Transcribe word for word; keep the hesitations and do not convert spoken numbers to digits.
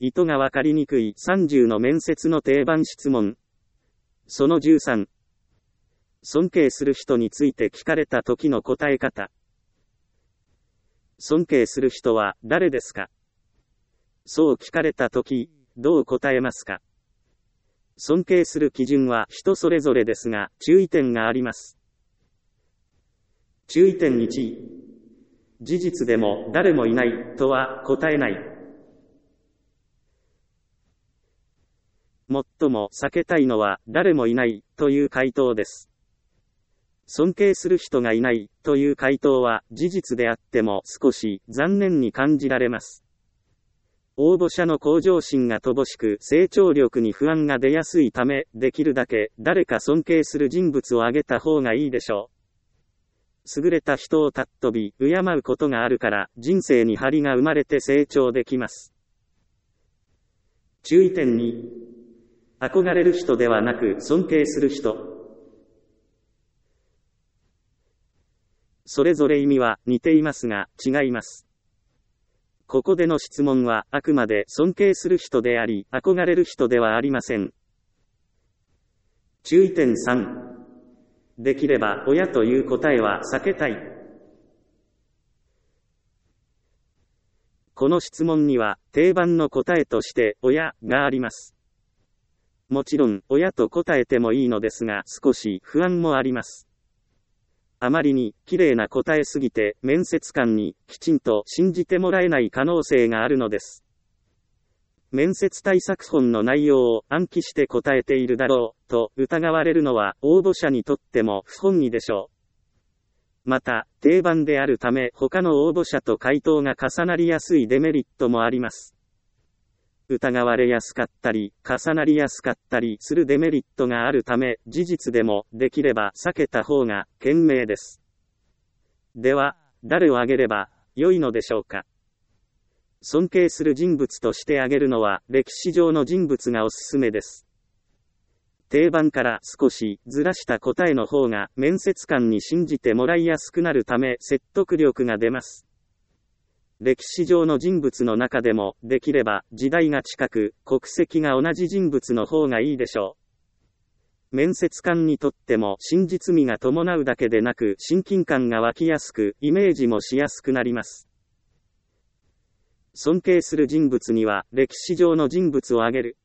意図がわかりにくいさんじゅうの面接の定番質問。そのじゅうさん。尊敬する人について聞かれた時の答え方。尊敬する人は誰ですか？そう聞かれた時、どう答えますか？尊敬する基準は人それぞれですが、注意点があります。注意点いち。事実でも誰もいないとは答えない。最も避けたいのは誰もいないという回答です。尊敬する人がいないという回答は事実であっても少し残念に感じられます。応募者の向上心が乏しく成長力に不安が出やすいため、できるだけ誰か尊敬する人物を挙げた方がいいでしょう。優れた人を尊び、敬うことがあるから人生に張りが生まれて成長できます。注意点に、憧れる人ではなく尊敬する人。それぞれ意味は似ていますが違います。ここでの質問はあくまで尊敬する人であり、憧れる人ではありません。注意点さん。できれば親という答えは避けたい。この質問には定番の答えとして親があります。もちろん親と答えてもいいのですが少し不安もあります。あまりに綺麗な答えすぎて面接官にきちんと信じてもらえない可能性があるのです。面接対策本の内容を暗記して答えているだろうと疑われるのは応募者にとっても不本意でしょう。また、定番であるため他の応募者と回答が重なりやすいデメリットもあります。疑われやすかったり、重なりやすかったりするデメリットがあるため、事実でもできれば避けた方が賢明です。では、誰を挙げれば良いのでしょうか。尊敬する人物として挙げるのは歴史上の人物がおすすめです。定番から少しずらした答えの方が面接官に信じてもらいやすくなるため説得力が出ます。歴史上の人物の中でもできれば時代が近く国籍が同じ人物の方がいいでしょう。面接官にとっても真実味が伴うだけでなく親近感が湧きやすくイメージもしやすくなります。尊敬する人物には歴史上の人物を挙げる。